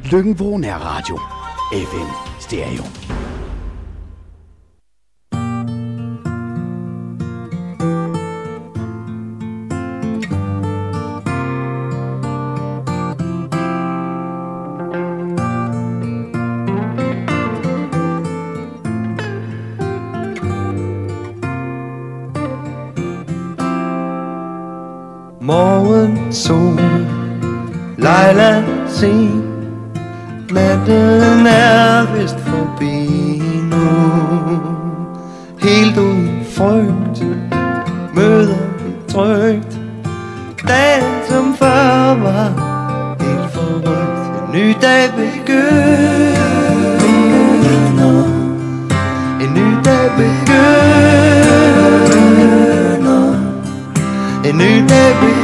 Løkken-Vrå Nærradio. FM Stereo. Morgensol, Leila, se, natten er vist forbi nu. Helt uden frygt møder vi trygt dagen som før var helt forrygt. En ny dag begynder, en ny dag begynder, en ny dag begynder,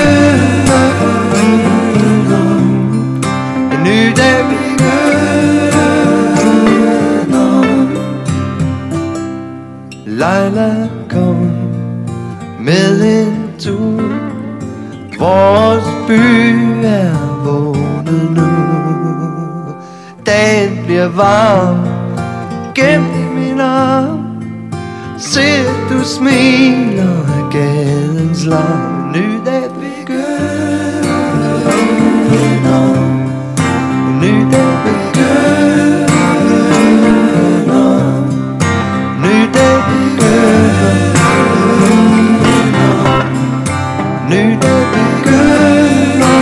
en ny dag begynder. Leila, kom med en tur. Vores by er vågnet nu. Dagen bliver varm gennem i min arm. Se, du smiler af gadens larm. En ny dag begynder, en ny dag begynder, en ny dag begynder, en ny dag begynder.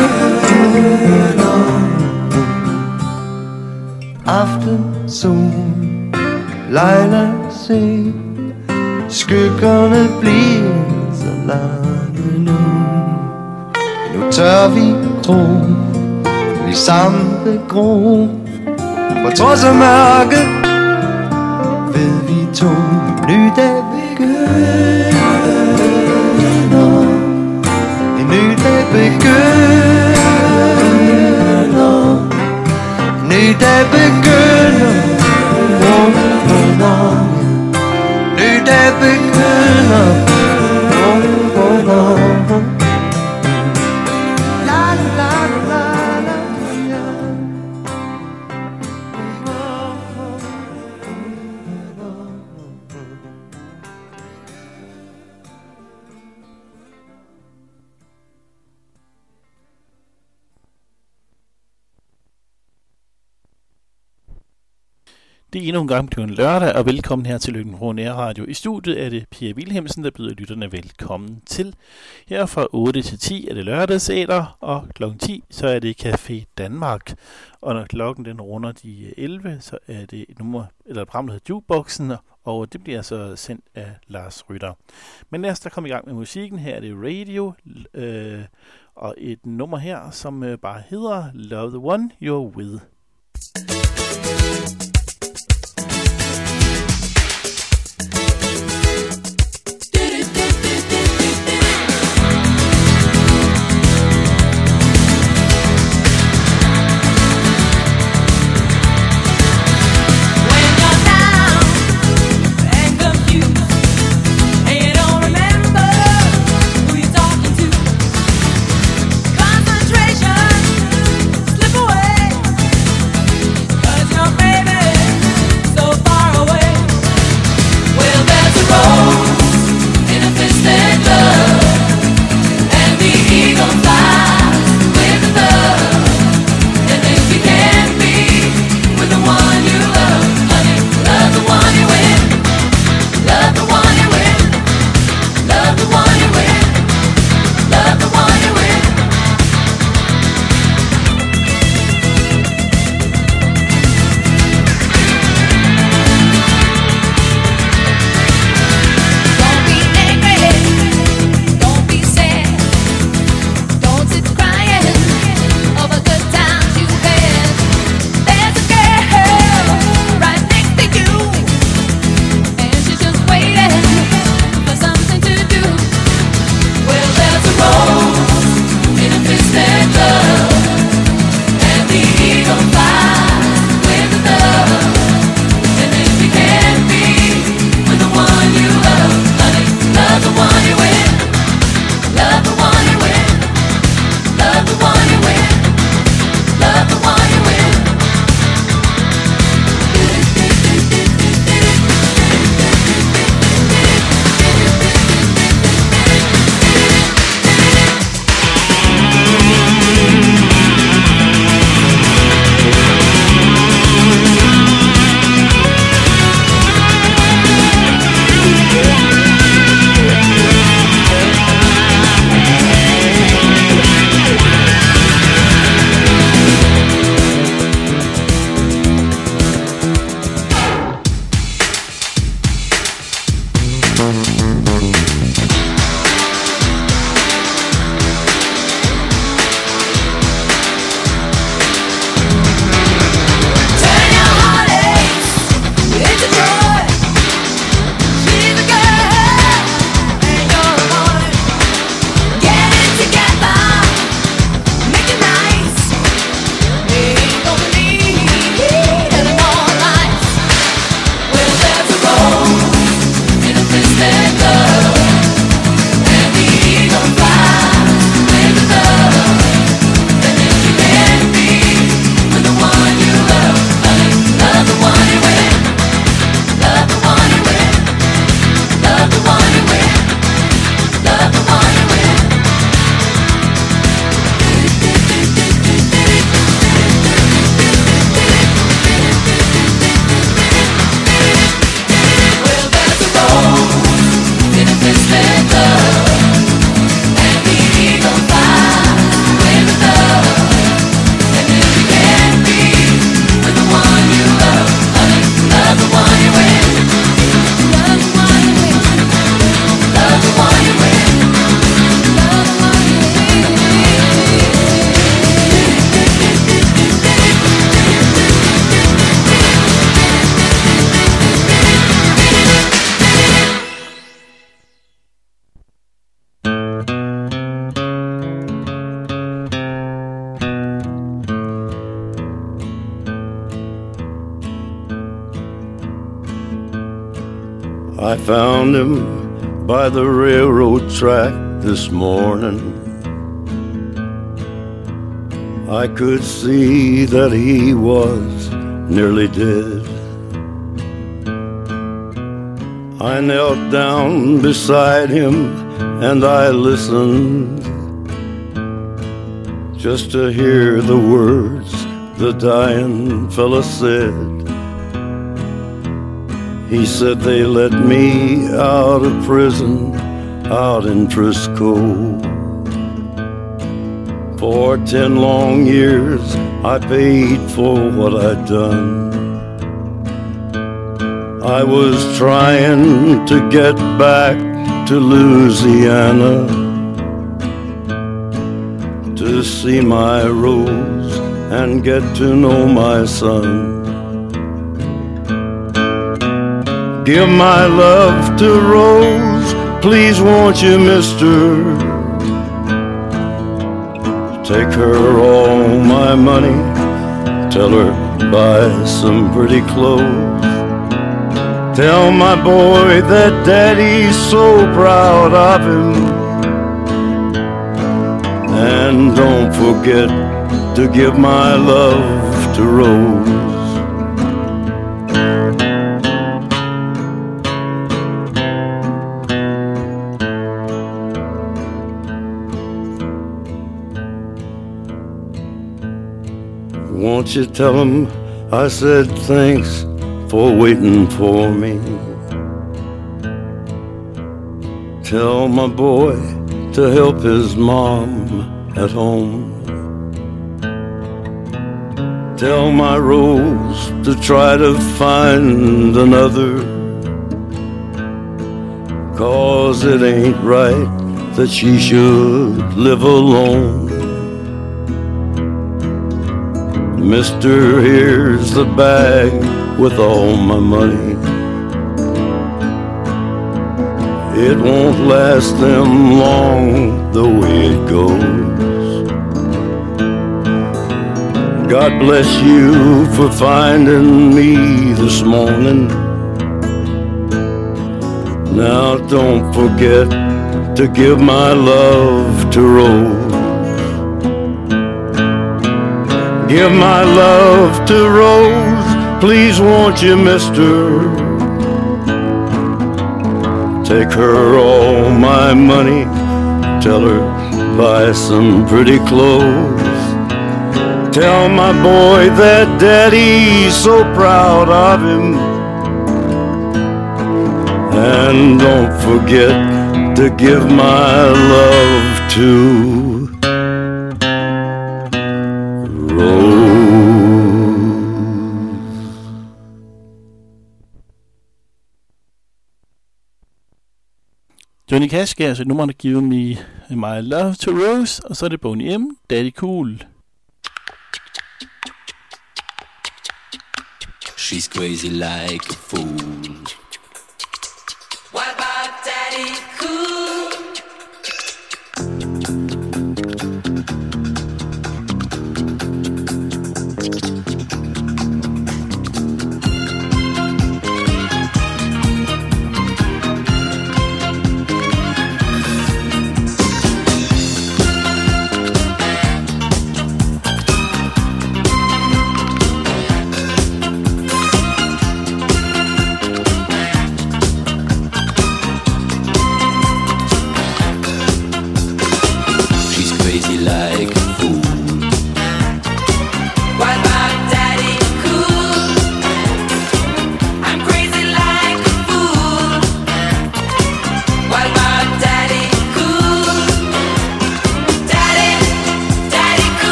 Aftensol, Leila, se, skyggerne bliver så lange nu. Nu tør vi gro, vi samle gro. For trods af mørket ved vi to, en ny dag begynder, en ny dag begynder, en ny dag begynder. Ny dag begynder. La la la la la. Det er endnu en gang blevet lørdag, og velkommen her til Løkken-Vrå Nærradio. I studiet er det Pia Wilhelmsen, der byder lytterne velkommen til. Her fra 8 til 10 er det lørdagsæter, og klokken 10 så er det Café Danmark. Og når klokken den runder de 11, så er det et program, der hedder Jukeboxen, og det bliver så sendt af Lars Rytter. Men lad os da komme i gang med musikken. Her er det Radio, og et nummer her, som bare hedder Love the One You're With. Concentration, slip away. I found him by the railroad track this morning. I could see that he was nearly dead. I knelt down beside him and I listened just to hear the words the dying fella said. He said they let me out of prison out in Frisco. For 10 long years I paid for what I'd done. I was trying to get back to Louisiana to see my Rose and get to know my son. Give my love to Rose, please won't you, mister? Take her all my money, tell her buy some pretty clothes. Tell my boy that daddy's so proud of him. And don't forget to give my love to Rose. Won't you tell him I said thanks for waiting for me? Tell my boy to help his mom at home. Tell my Rose to try to find another, 'cause it ain't right that she should live alone. Mister, here's the bag with all my money. It won't last them long the way it goes. God bless you for finding me this morning. Now don't forget to give my love to Rose. Give my love to Rose, please won't you, mister? Take her all my money, tell her buy some pretty clothes. Tell my boy that daddy's so proud of him. And don't forget to give my love to Rose. Johnny Cash gav altså nummerne Give Me My Love to Rose, og så er det Boney M, Daddy Cool. She's crazy like a fool. What about Daddy Cool?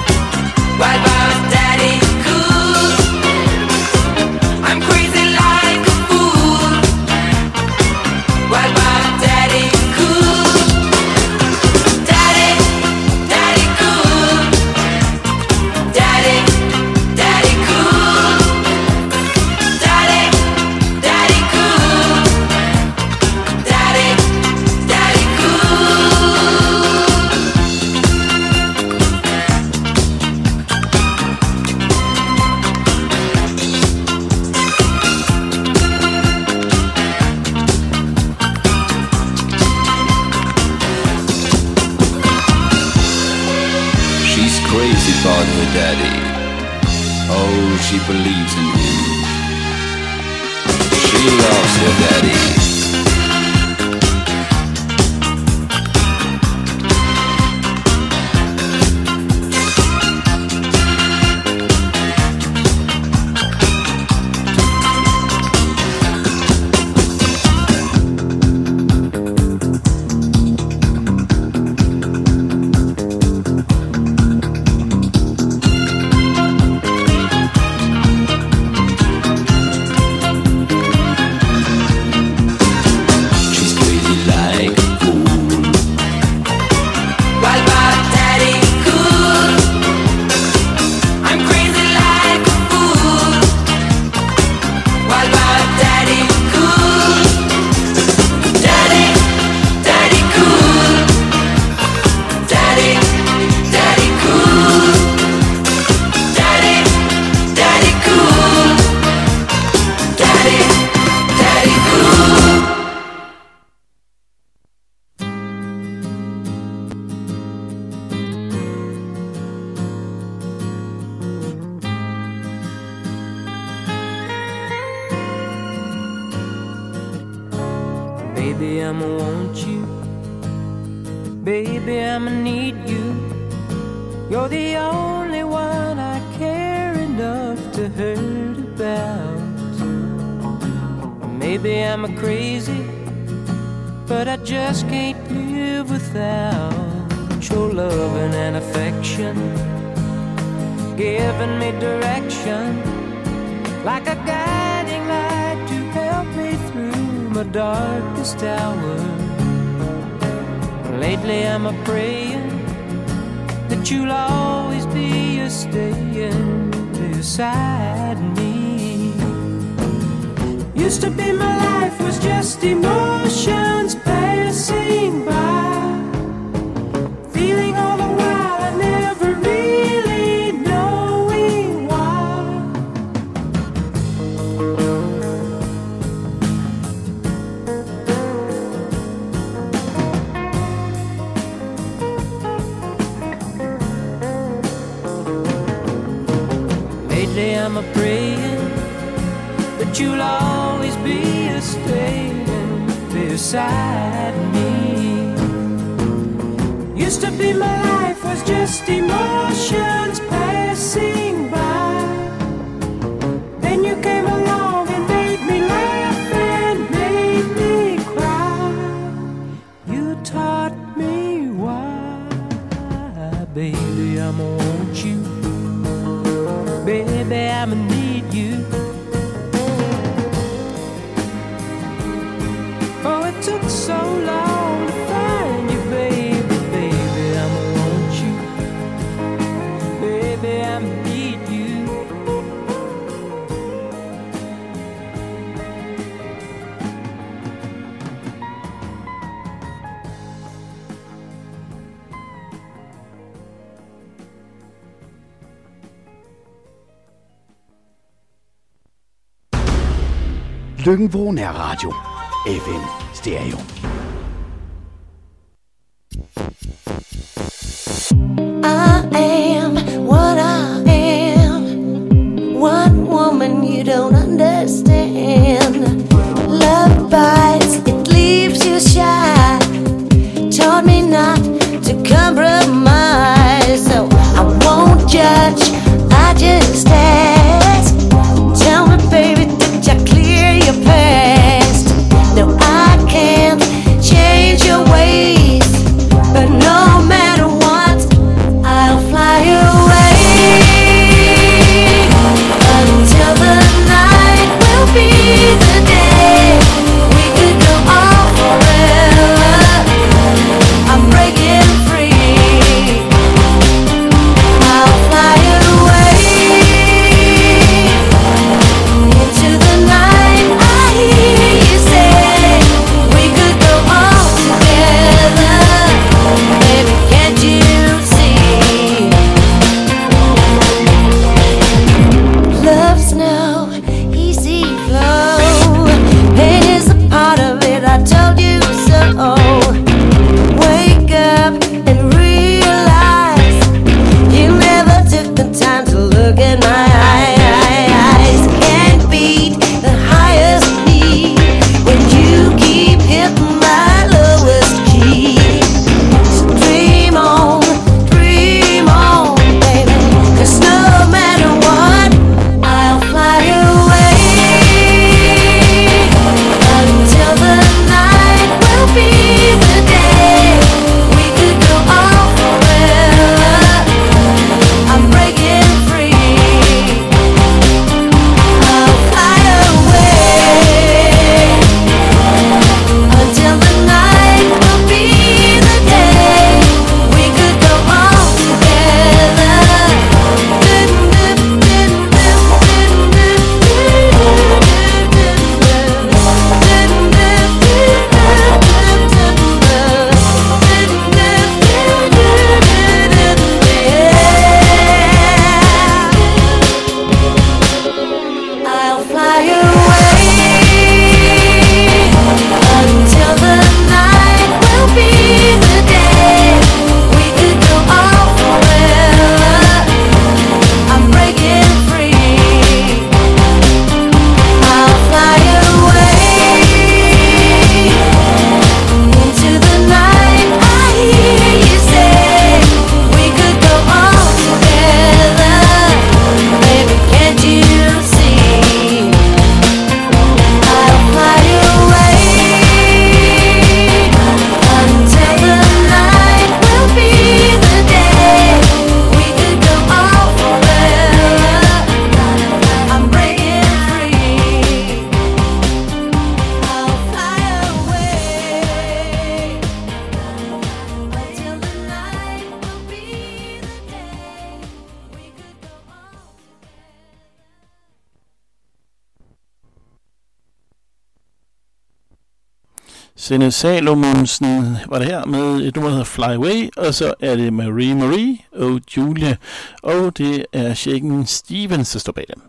What about Daddy Cool? I'm crazy like crazy about her daddy. Oh, she believes in him. She loves her daddy. Baby, I'ma want you. Baby, I'ma need you. You're the only one I care enough to hurt about. Maybe I'm a crazy, but I just can't live without your loving and affection, giving me direction, like a guiding light to help me through my darkest hour. Lately I'm a-praying that you'll always be a-staying beside me. Used to be my life was just emotions passing by, feeling all the while I never really knowing why. Lately I'm a-praying that you'll always be a-staying beside me. Used to be my life was just emotions passing by. Then you came along and made me laugh and made me cry. You taught me why. Baby, I'ma want you. Baby, I'ma need you. Oh, it took so long to find you, baby, baby, I'ma want you. Baby, I'ma need you. Løkken-Vrå Nærradio. FM Stereo. I am what I am. One woman you don't understand. Love bites, it leaves you shy. Taught me not to compromise. So I won't judge, I just ask. Tell me, baby, did you clear your past? No, I can't change your ways, but no matter what, I'll fly away until the night will be the day. We could go on forever. I'm breaking free. I'll fly away Senne Salomonsen var det her med et nummer, der hedder Fly Away, og så er det Marie og Julia, og det er Shaken Stevens, der står bag dem.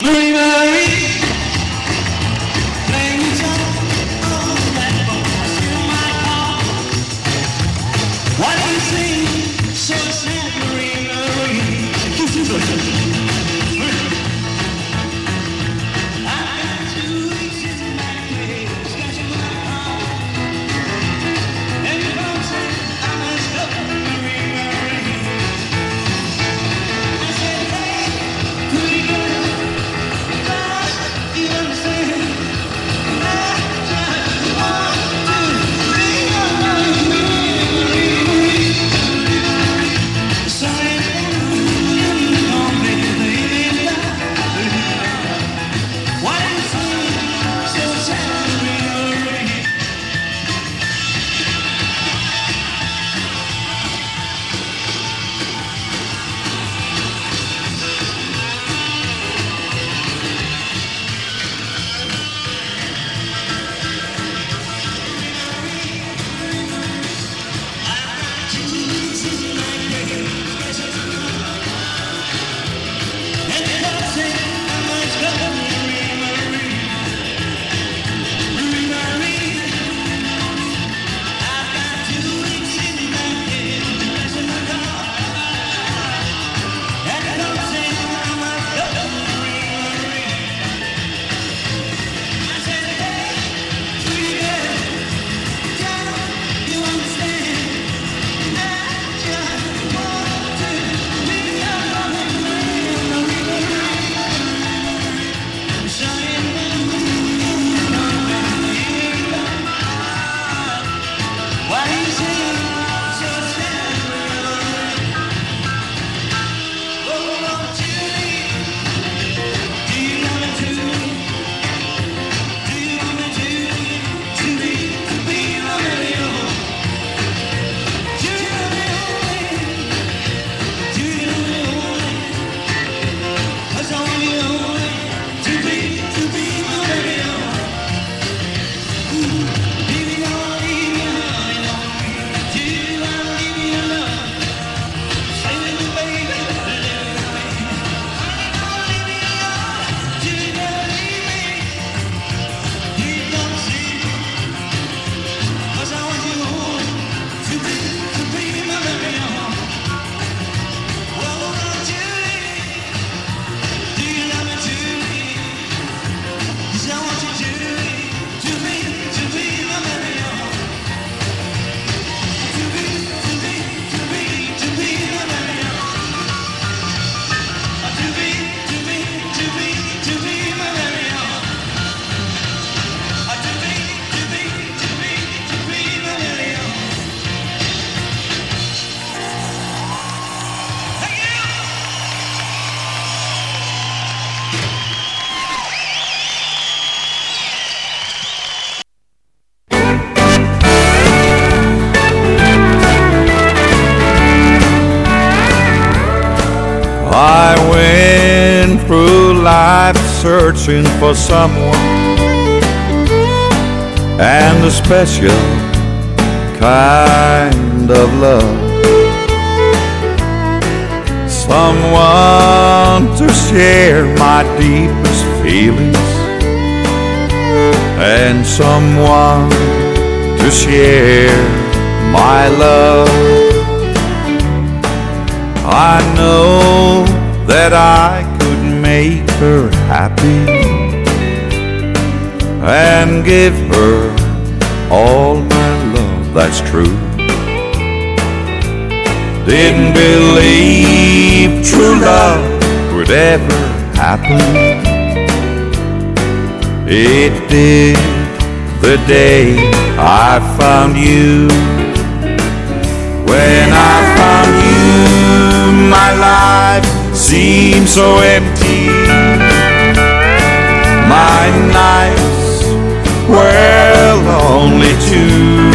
I went through life searching for someone, and a special kind of love, someone to share my deepest feelings, and someone to share my love. I know that I could make her happy and give her all my love, that's true. Didn't believe true love would ever happen. It did the day I found you. When I found you, my life seemed so empty. My nights were lonely too.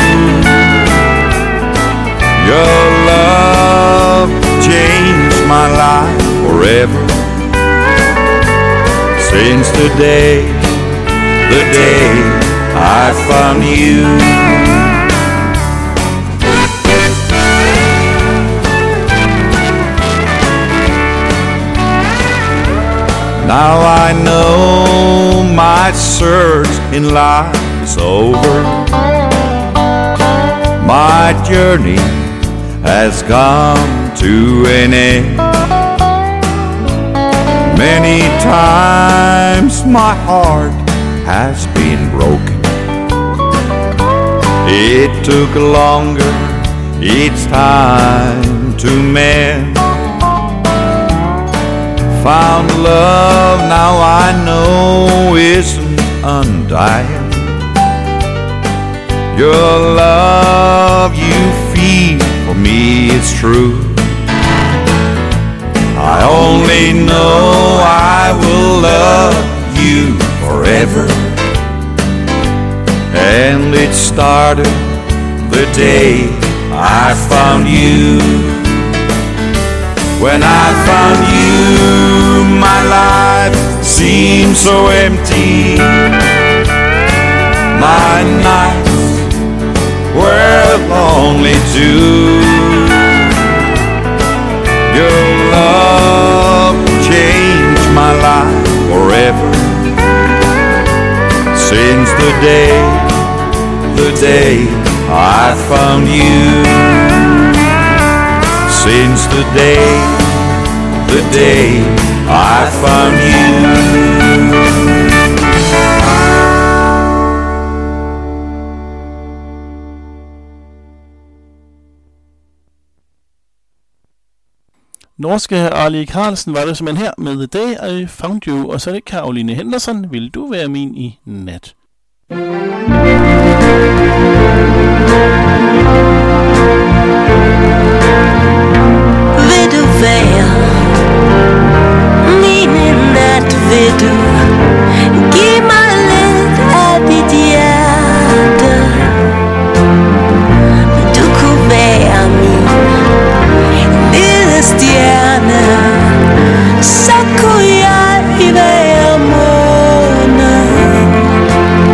Your love changed my life forever. Since the day I found you. Now I know my search in life is over. My journey has come to an end. Many times my heart has been broken. It took longer each time to mend. Found love now I know isn't undying. Your love you feel for me is true. I only know I will love you forever. And it started the day I found you. When I found you, my life seemed so empty. My nights were lonely too. Your love changed my life forever. Since the day I found you. Since the day I found you. Norske Arlie Carlsen var det simpelthen her med The Day I Found You, og så er det Caroline Henderson, Vil du være min i nat? Vil du være min i nat? Vil du give mig lidt af dit hjerte? Du kunne være min lille stjerne, så kunne jeg være månen.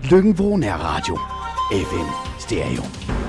Lyngvro Nærradio. FM Stereo.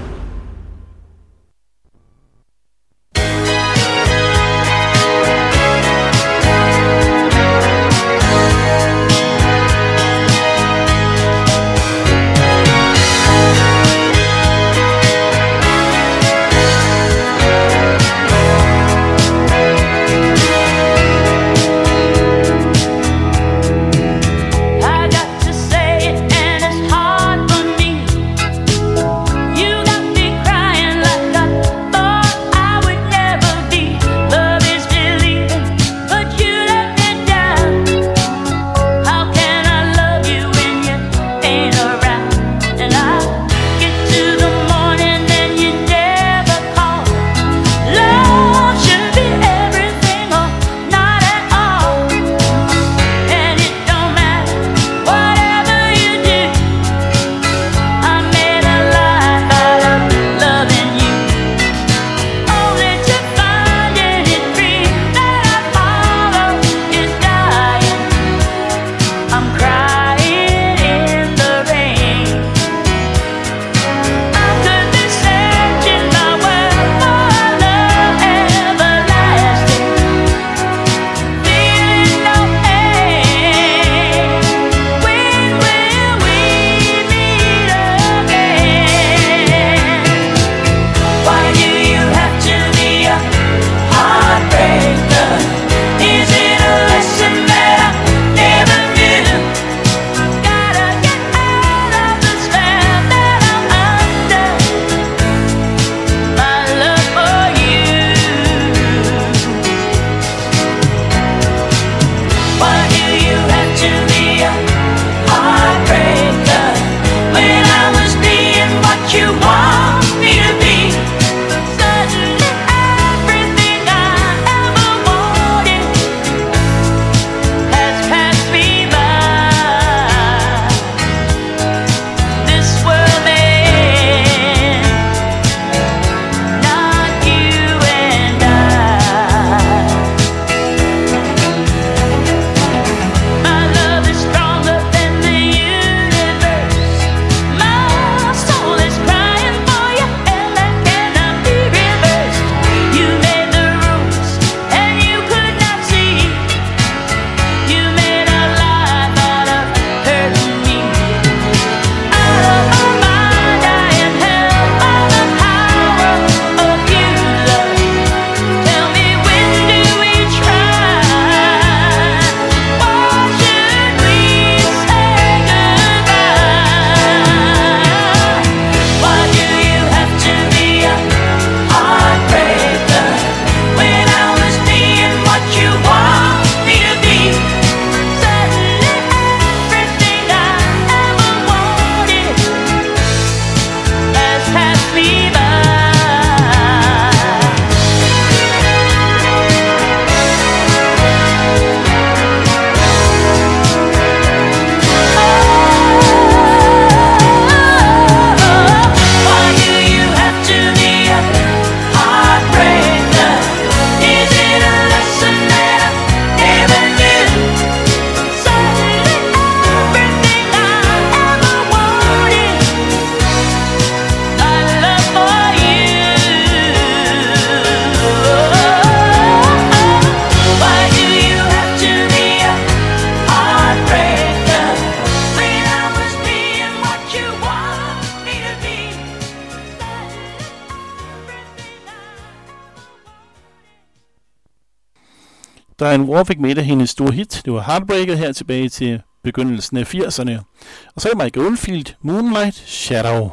Diane Warr fik med af hendes store hit. Det var Heartbreaker her tilbage til begyndelsen af 80'erne. Og så er Mike Oldfield, Moonlight Shadow.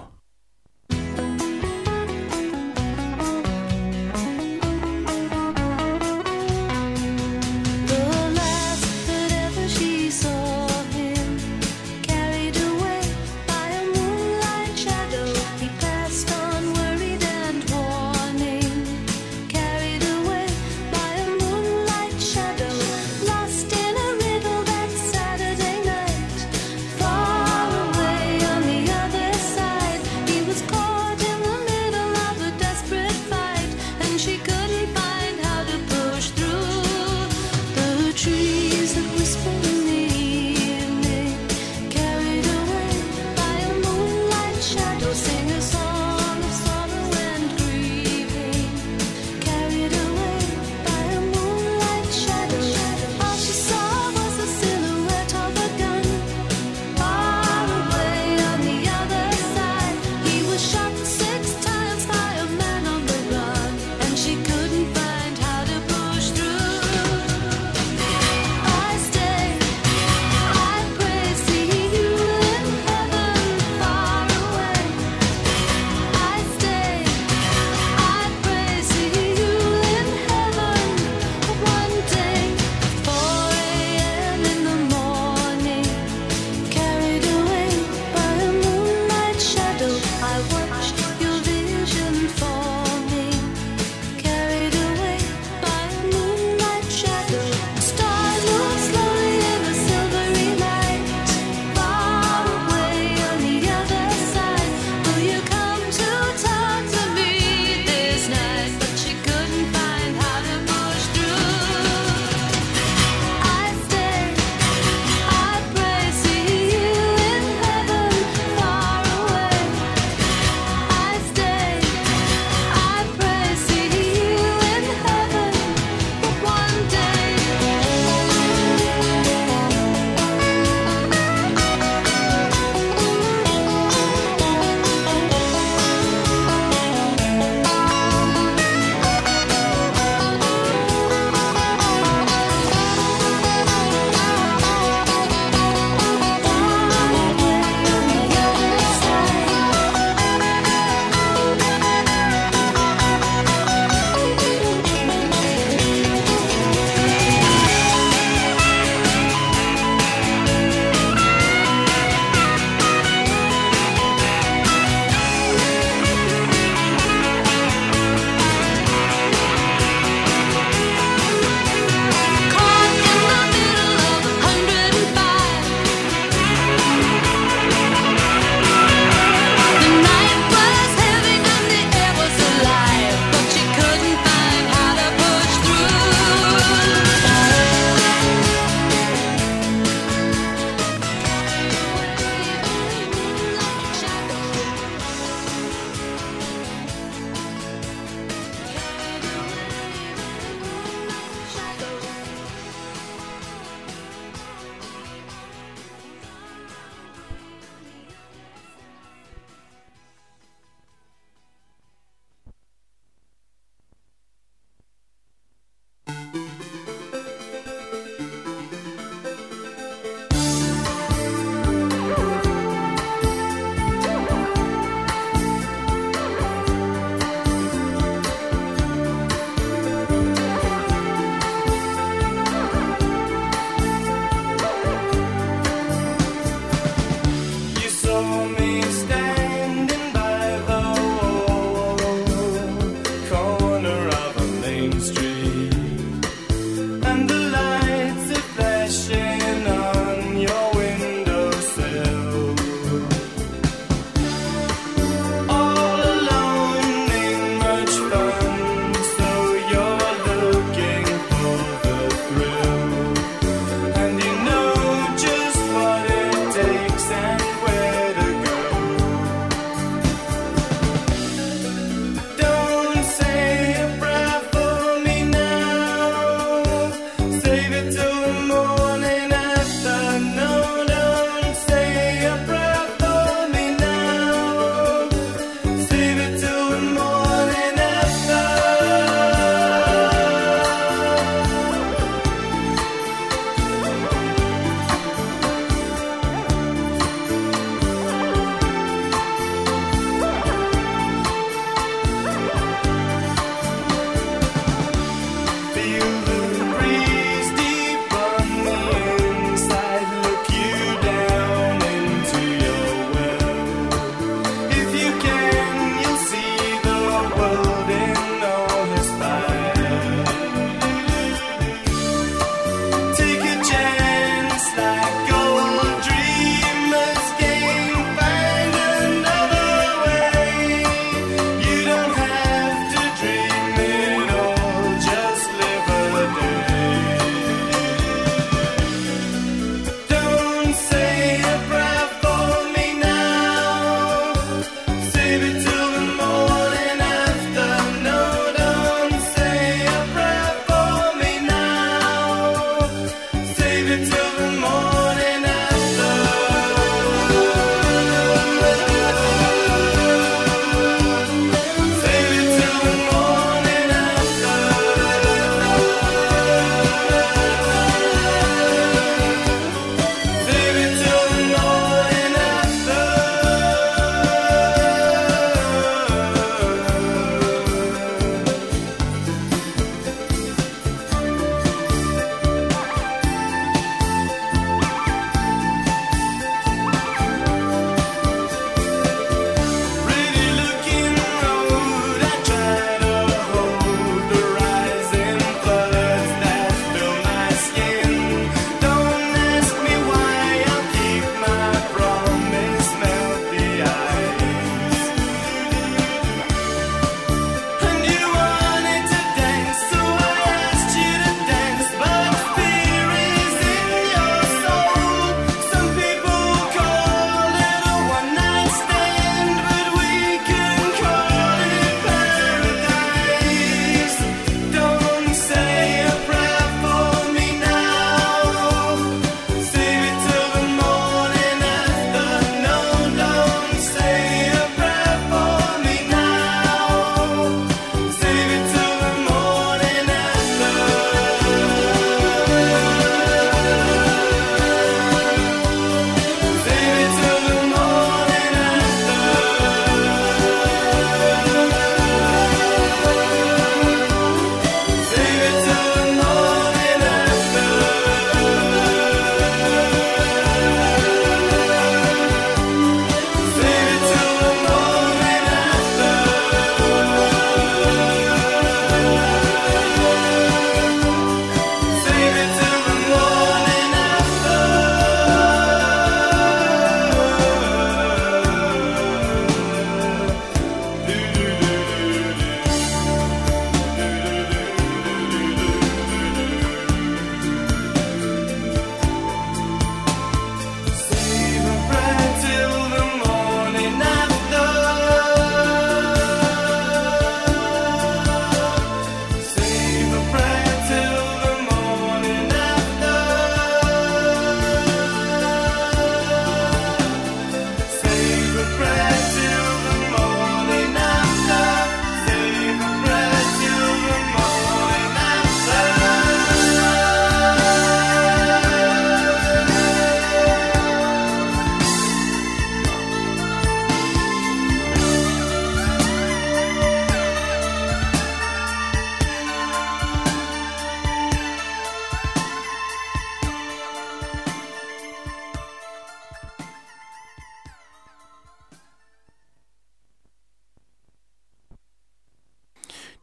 Saturday night, far away on the other side. I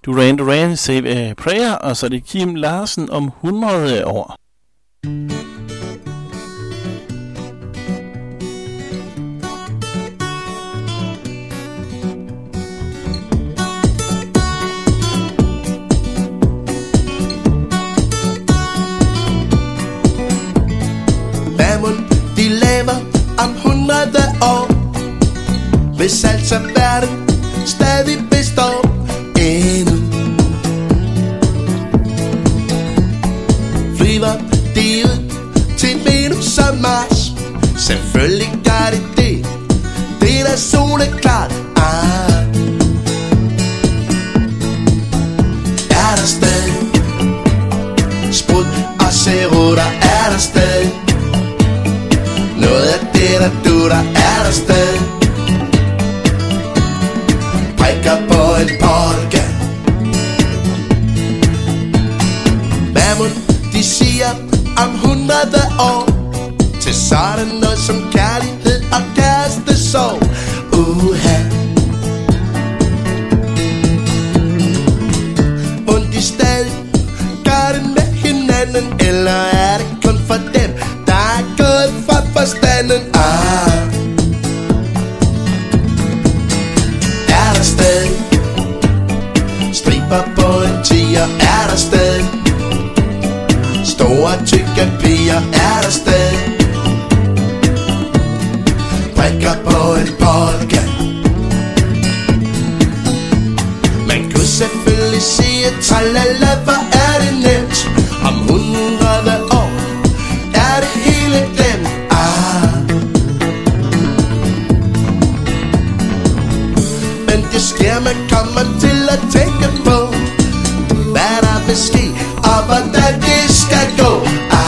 Duran Duran, Save a Prayer, og så er det Kim Larsen om 100 år. Hvad mon de laver om 100 år, hvis altså verden stadig består endnu? Flyver de ud til Venus og Mars? Selvfølgelig gør de det, det er da soleklart. Er der stadig sprut og cerutter? Er der stadig noget af det, der dutter? Er der stadig prikker på en polka? Hvad må de siger om 100 år? Til sådan noget som kærlighed og kærestesorg. Må de stadig gør det med hinanden, eller er det kun for dem, der er gået fra forstanden? Er der stadig striber på en tiger? Er der stadig store tykke piger? Er der stadig prikker på en polka? Man kunne selvfølgelig sige tralala, hvor er det nemt. Om 100 år er det hele glemt. Men det sker, man kommer til at tænke på, hvad der vil ske og hvordan det skal gå.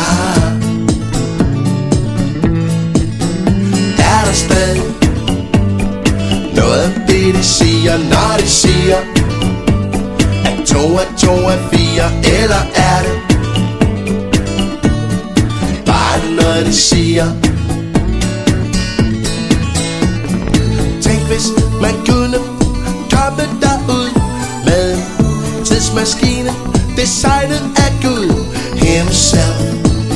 Er der stadig noget af det, de siger, når de siger at 2 er 2 er 4? Eller er det bare noget, de siger? Tænk, hvis man kunne komme derud med en tidsmaskine designet af Gud himself.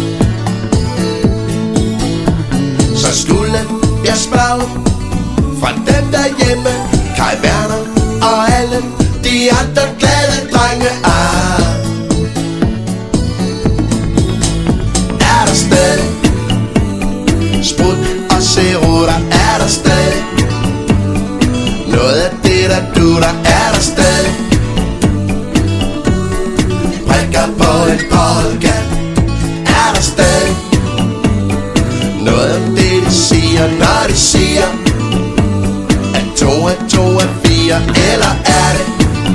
Så skulle jeg spørge fra dem derhjemme, Kai Werner og alle de andre glade drenge. Er der stadig sprut og cerutter? Er der stadig noget af det, der dutter? Er der stadig prikker på en polka? Er der stadig noget af det, de siger, når de siger at 2 er 2 er 4? Eller er det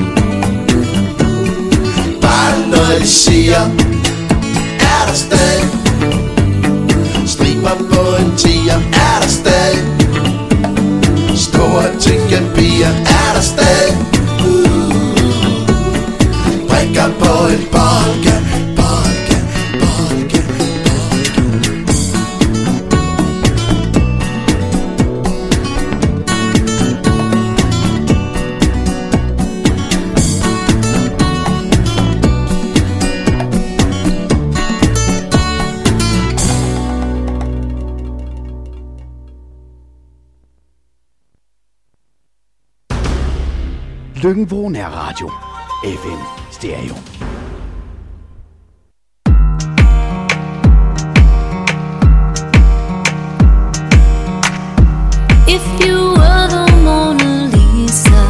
bare noget, de siger? Er der stadig striber på en tiger? Er der stadig store tykke piger? Er der stadig prikker på en polka? Polka, polka, Løkken Radio. FM Stereo. If you were the Mona Lisa,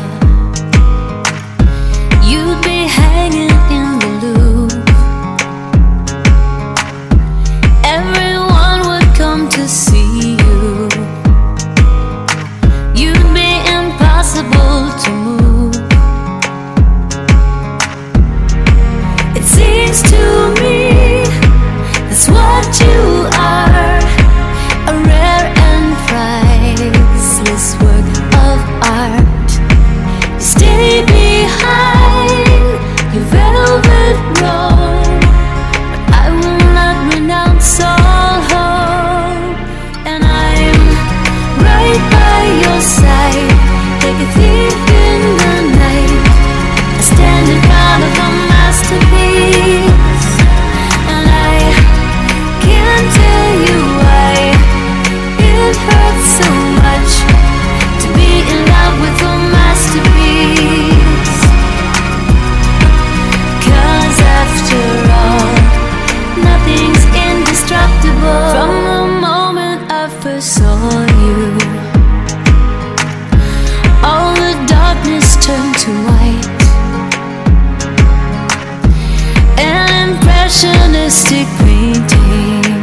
you'd be hanging in the Louvre. Everyone would come to see you. You'd be impossible to move. turn to white. An impressionistic painting,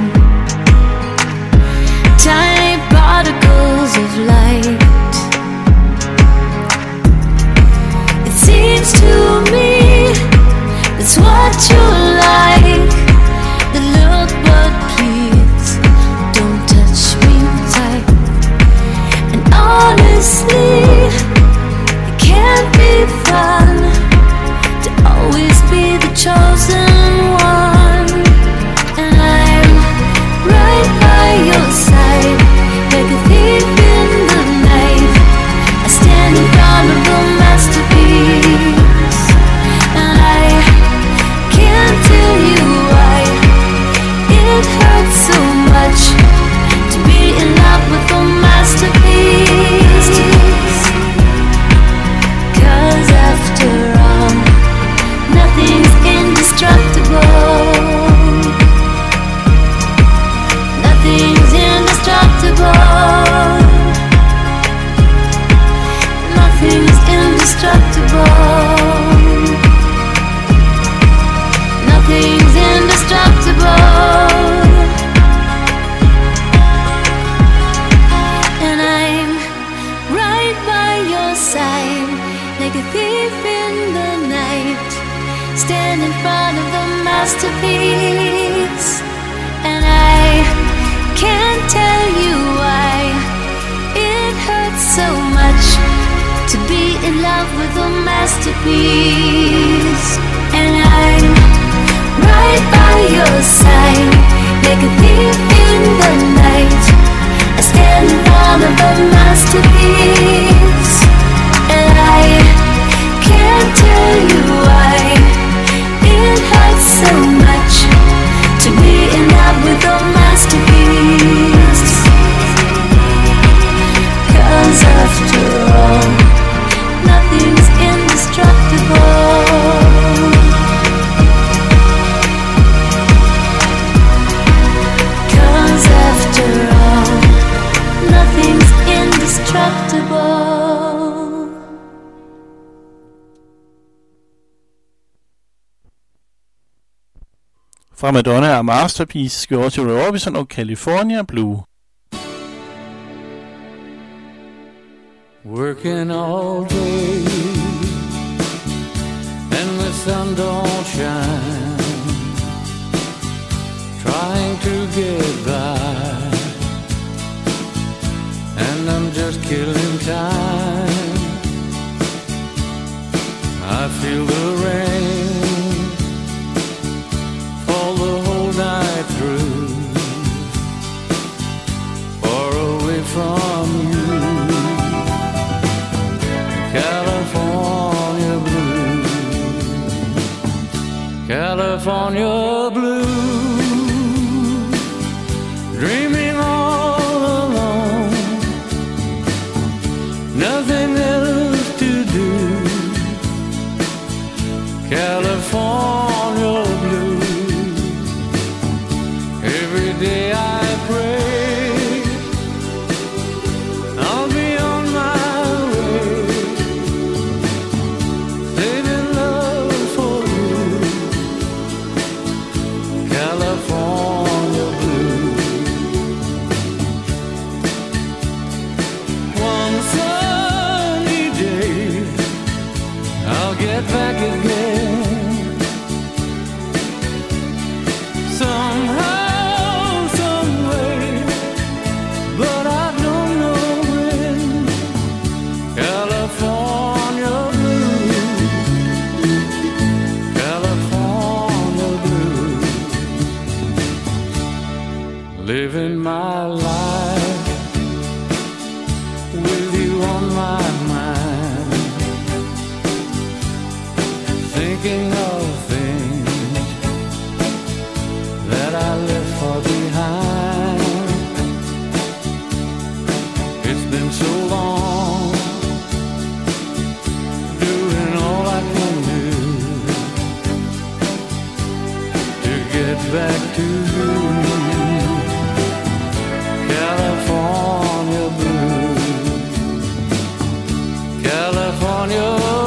tiny particles of light. It seems to me that's what you like. The look, but please don't touch me tight. And honestly, it can't be fun to always be the chosen one. And I'm right by your side, like a thief in the night. I stand in front of the masterpiece, and I can't tell you why it hurts so much to be in love with a masterpiece. 'Cause after all, nothing's indestructible. Nothing's indestructible. Nothing's indestructible. Nothing's indestructible. And I'm right by your side, like a thief in the night. Stand in front of the masterpiece, and I can't tell you why it hurts so much to be in love with a masterpiece. And I'm right by your side, like a thief in the night. I stand in front of a masterpiece, and I can't tell you why it hurts so much to be in love with a masterpiece. 'Cause after all, nothing's indestructible. After all, nothing's indestructible. Fra Madonna er Masterpiece skal over til Roy Orbison og California Blue. Working all day and the sun don't shine, trying to get by, and I'm just killing time. I feel the rain fall the whole night through, far away from you. California blue, California blue, dreaming all alone, nothing else to do. California blue, every day I pray I'll be on my way, saving love for you. California blue. One sunny day I'll get back again, somehow, some way, but I don't know when. California blue, California blue, living my life with you on my mind, thinking of things that I left far behind. It's been so long, doing all I can do to get back to you. California blue, California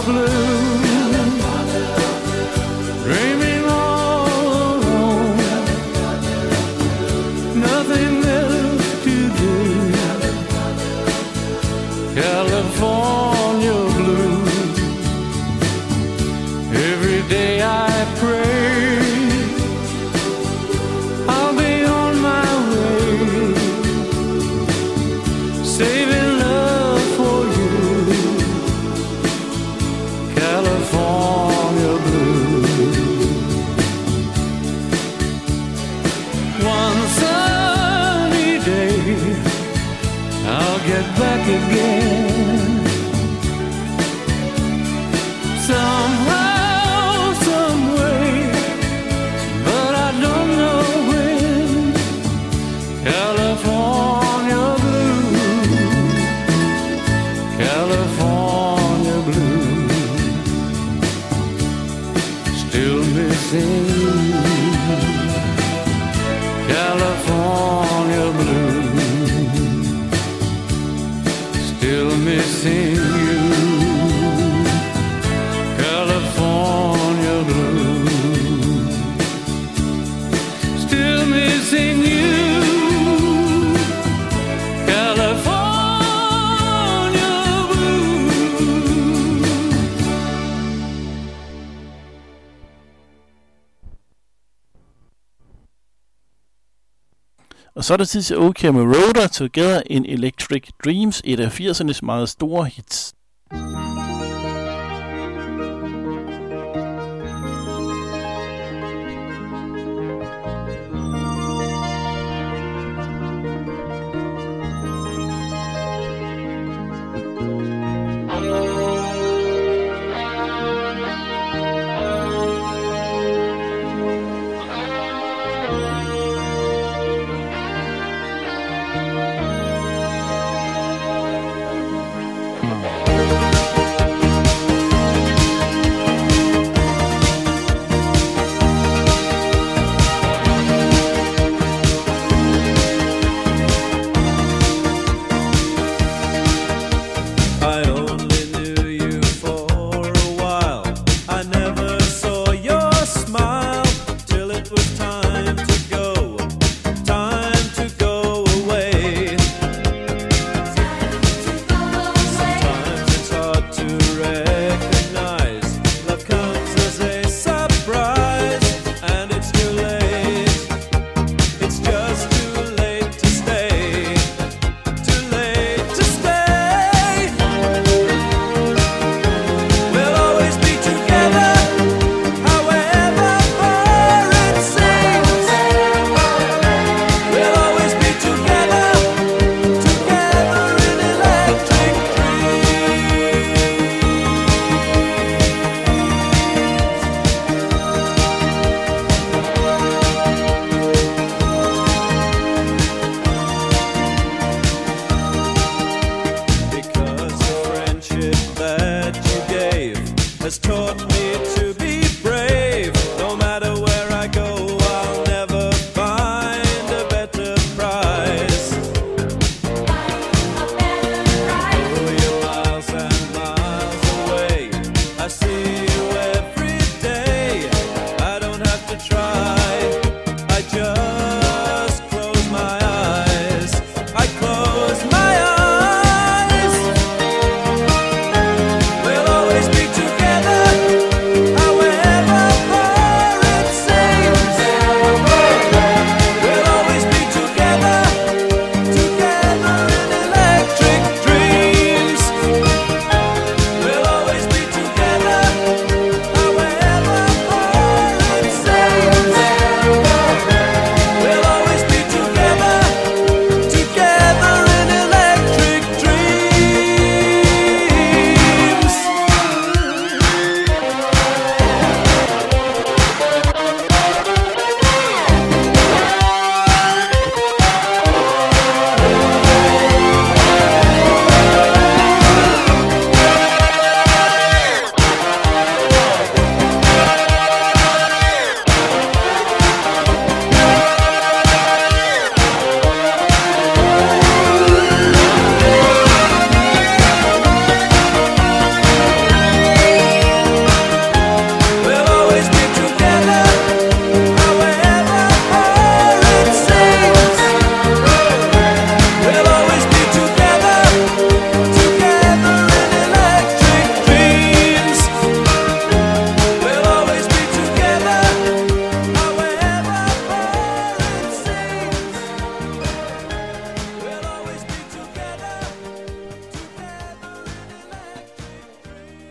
Og så er det tid til OK Moroder, Together in Electric Dreams, et af 80'ernes meget store hits. has taught me